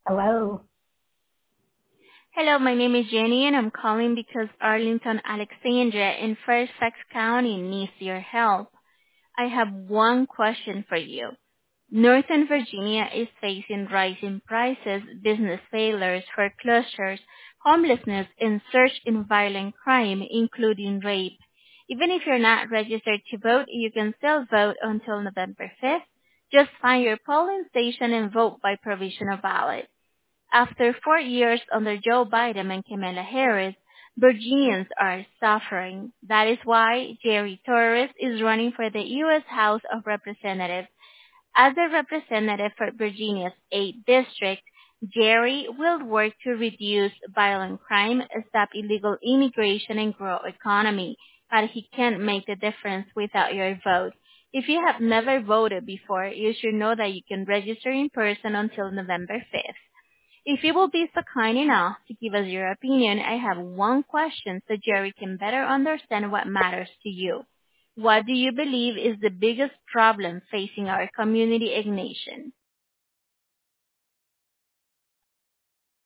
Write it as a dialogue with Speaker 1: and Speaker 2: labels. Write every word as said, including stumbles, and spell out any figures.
Speaker 1: Hello.
Speaker 2: Hello, my name is Jenny and I'm calling because Arlington, Alexandria in Fairfax County needs your help. I have one question for you. Northern Virginia is facing rising prices, business failures, foreclosures, homelessness, and surge in violent crime, including rape. Even if you're not registered to vote, you can still vote until November fifth. Just find your polling station and vote by provisional ballot. After four years under Joe Biden and Kamala Harris, Virginians are suffering. That is why Jerry Torres is running for the U S House of Representatives. As a representative for Virginia's eighth District, Jerry will work to reduce violent crime, stop illegal immigration, and grow economy. But he can't make the difference without your vote. If you have never voted before, you should know that you can register in person until November fifth. If you will be so kind enough to give us your opinion, I have one question so Jerry can better understand what matters to you. What do you believe is the biggest problem facing our community and nation?